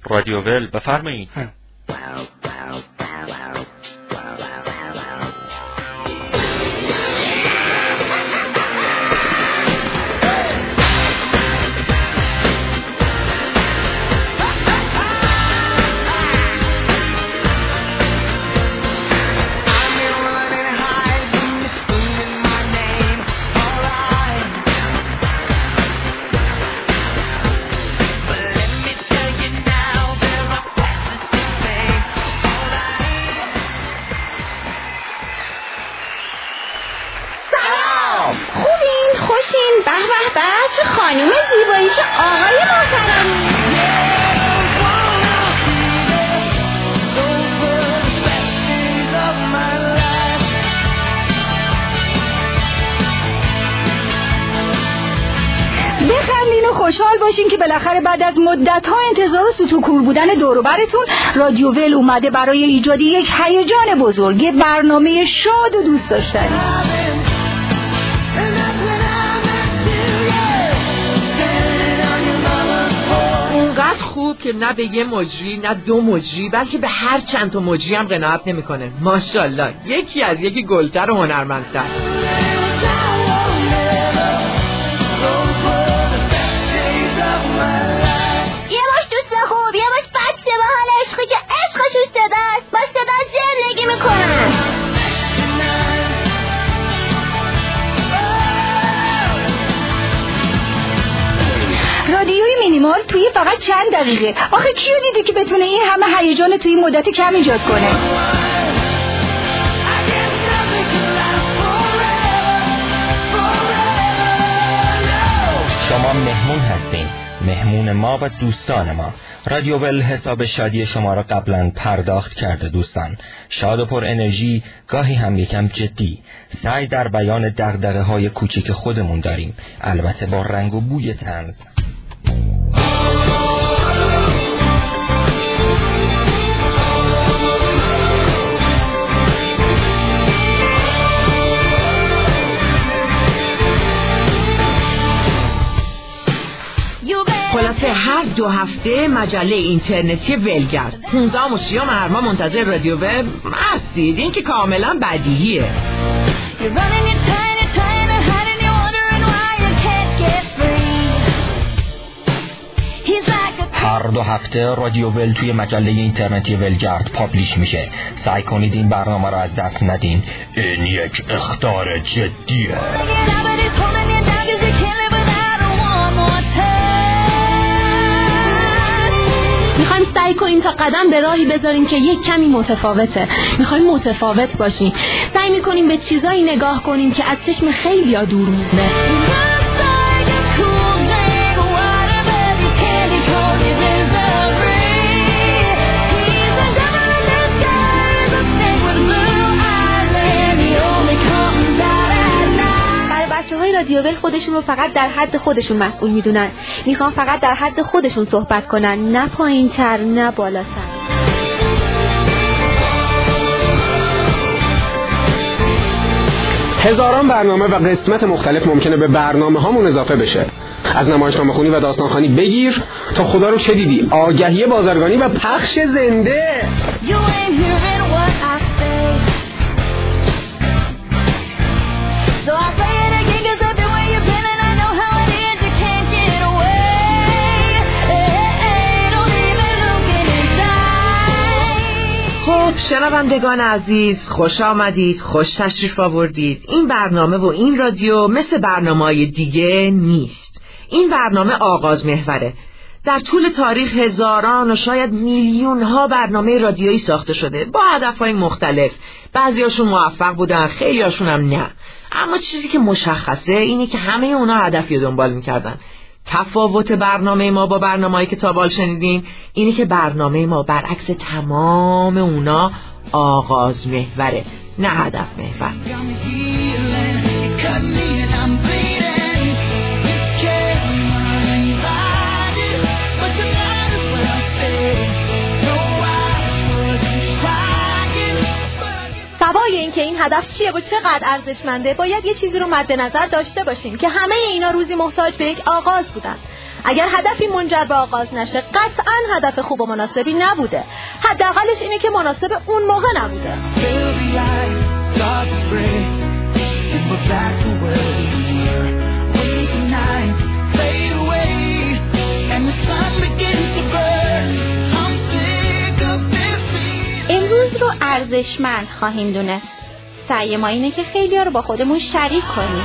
رادیو ول بفرمایید. چه خانم زیبایی، چه آقای محترمی. بخندین و خوشحال باشین که بالاخره بعد از مدت‌ها انتظار و ستوکور بودن دور و برتون رادیو ول اومده برای ایجاد یک هیجان بزرگ، برنامه شاد و دوست داشتنی. خوب که نه به یه مجری نه دو مجری بلکه به هر چند تا مجری هم قناعت نمیکنه. ماشاءالله یکی از یکی گلتر و هنرمندتر. یه باش دوست خوب، یه باش بچه با حال عشقی که عشقش روش صداست، با صدا زندگی میکنن. رادیوی مینیمال توی فقط چند دقیقه. آخه کیو دیده که بتونه این همه هیجان توی مدت کم ایجاد کنه؟ شما مهمون هستین، مهمون ما و دوستان ما. رادیو ول حساب شادی شما را قبلا پرداخت کرده دوستان. شاد و پر انرژی، گاهی هم یکم جدی. سعی در بیان دغدغه‌های کوچیک خودمون داریم، البته با رنگ و بوی طنز. خلاصه هر 2 هفته مجله اینترنتی ولگرد 15 و 30 هر ماه منتظر رادیو ول هستید. این که کاملا بدیهیه. هر 2 هفته رادیو ول توی مجله اینترنتی ولگرد پابلیش میشه. سعی کنید این برنامه رو از دست ندین. این یک اخطار جدیه. میخوایم سعی کنیم تا قدم به راهی بذاریم که یک کمی متفاوته. میخوایم متفاوت باشیم. سعی میکنیم به چیزایی نگاه کنیم که از چشم خیلی‌ها دور مونده. بچه‌های رادیو ول خودشون رو فقط در حد خودشون مسئول میدونن. میخوان فقط در حد خودشون صحبت کنن، نه پایین‌تر نه بالاتر. هزاران برنامه و قسمت مختلف ممکنه به برنامه هامون اضافه بشه. از نمایشنامه خونی و داستانخوانی بگیر تا خدا رو چه دیدی، آگهی بازرگانی و پخش زنده. خب شنوندگان عزیز، خوش آمدید، خوش تشریف آوردید. این برنامه و این رادیو مثل برنامه‌های دیگه نیست. این برنامه آغاز محوره. در طول تاریخ هزاران و شاید میلیون ها برنامه رادیویی ساخته شده با هدفهای مختلف. بعضیاشون موفق بودن، خیلیاشون هم نه. اما چیزی که مشخصه اینه که همه اونا هدفی دنبال میکردن. تفاوت برنامه ما با برنامه‌ای که تابال شنیدین اینه که برنامه ما برعکس تمام اونا آغاز محوره، نه هدف محور. سوای این که این هدف چیه و چقدر ارزشمنده، باید یه چیزی رو مد نظر داشته باشیم که همه اینا روزی محتاج به یک آغاز بودن. اگر هدفی منجر به آغاز نشه قطعاً هدف خوب و مناسبی نبوده. حداقلش اینه که مناسب اون موقع نبوده. امروز رو ارزشمند خواهیم دونست. سعی ما اینه که خیلی‌ها رو با خودمون شریک کنیم.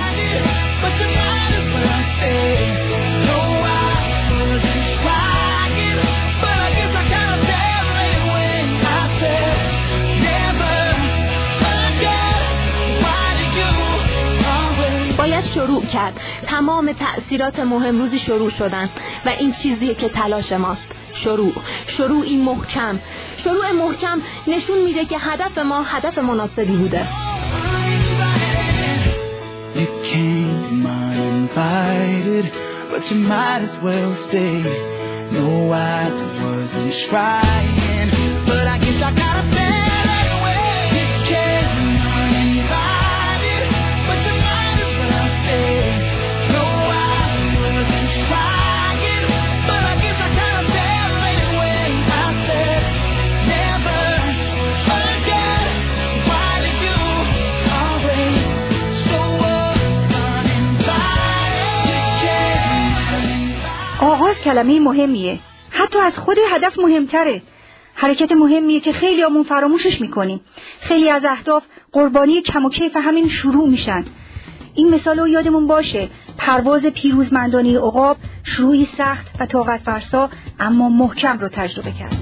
باید شروع کرد. تمام تأثیرات مهم روزی شروع شدن و این چیزیه که تلاش ماست. شروعی محکم. شروع محکم نشون میده که هدف ما هدف مناسبی بوده. You came uninvited, but you might as well stay. No, I wasn't trying, but I guess I gotta say that way. You came uninvited, but you might as well stay. No, I wasn't trying, but I guess I gotta say that way. I said never again. Why do you always show up uninvited? آغاز کلمه مهمیه. حتی از خود هدف مهمتره. حرکت مهمیه که خیلی همون فراموشش میکنیم. خیلی از اهداف قربانی کم و کیف همین شروع میشن. این مثال رو یادمون باشه. پرواز پیروزمندانه عقاب شروعی سخت و طاقت فرسا اما محکم رو تجربه کرد.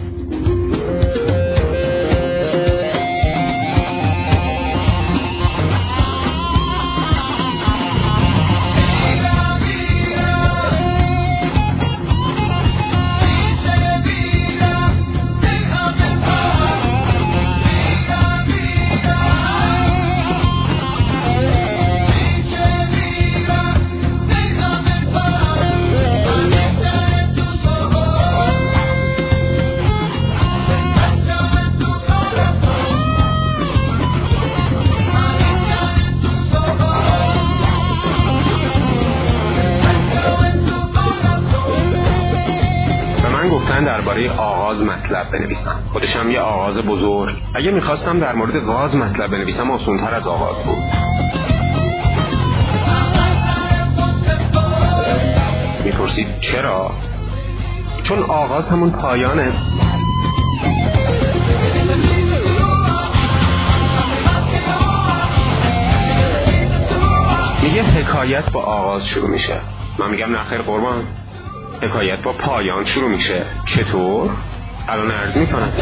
درباره آغاز مطلب بنویسم. خودشم یه آغاز بزرگ. اگه میخواستم در مورد غاز مطلب بنویسم آسان‌تر از آغاز بود. میپرسید چرا؟ چون آغاز همون پایانه. میگه حکایت با آغاز شروع میشه. من میگم نخیر قربان، حکایت با پایان شروع میشه. چطور؟ الان عرض میکنم.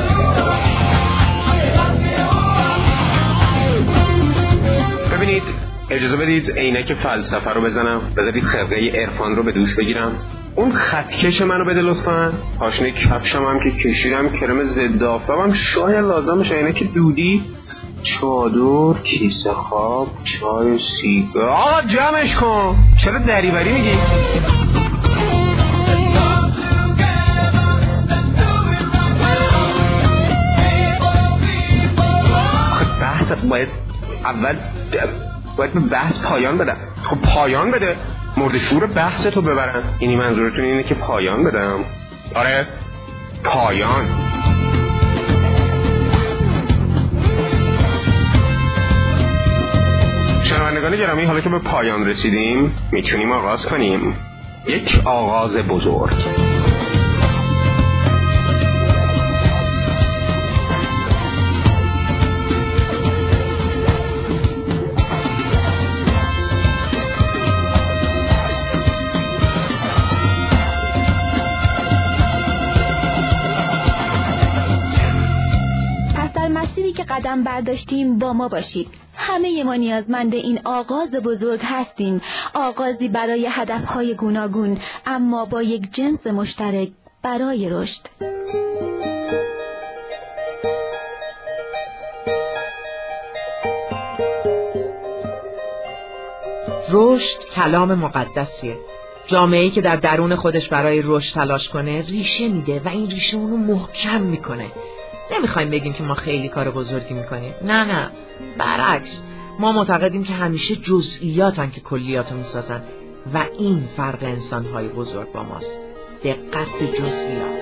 ببینید، اجازه بدید عینک فلسفه رو بزنم، بذارید خرقه عرفان رو به دوش بگیرم. اون خطکش منو بده لطفاً. پاشنه کفشم هم که کشیدم، کرم ضد آفتابم، شاید لازمش عینک دودی، چادر، کیسه خواب، چای، سیگار. آقا جمعش کن. چرا دریوری میگی؟ باید اول به بحث پایان بدم. خب پایان بده، مورد شور بحث تو ببرن. اینی منظورتون اینه که پایان بدم؟ آره، پایان. شنوندگان گرامی، حالا که به پایان رسیدیم میتونیم آغاز کنیم. یک آغاز بزرگ. قدم برداشتیم با ما باشید. همه ما نیازمند این آغاز بزرگ هستیم. آغازی برای هدفهای گوناگون اما با یک جنس مشترک برای رشد. رشد کلام مقدسیه. جامعه‌ای که در درون خودش برای رشد تلاش کنه ریشه میده و این ریشه اونو محکم میکنه. نمیخوایم بگیم که ما خیلی کار بزرگی میکنیم. نه، برعکس، ما معتقدیم که همیشه جزئیاتن که کلیاتو میسازن و این فرق انسانهای بزرگ با ماست. دقت به جزئیات.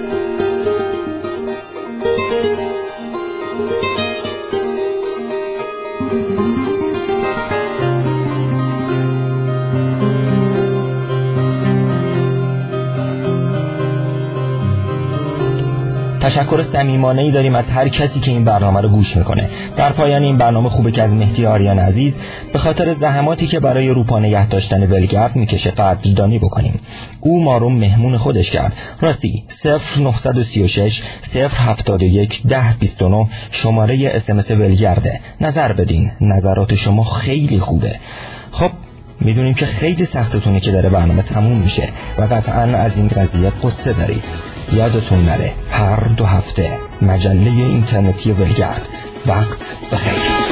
تشکر صمیمانه‌ای داریم از هر کسی که این برنامه رو گوش میکنه. در پایان این برنامه خوبه که از مهدی آریان عزیز به خاطر زحماتی که برای روپا نگه داشتن ولگرد میکشه قدردانی بکنیم. او ما رو مهمون خودش کرد. راستی 0936 071 1029 شماره SMS ولگرده. نظر بدین، نظرات شما خیلی خوبه. خب میدونیم که خیلی سختتونه که داره برنامه تموم میشه و قطعاً از این قضیه قصه دارید. یادتون نره هر 2 هفته مجله اینترنتی ولگرد. وقت بخیر.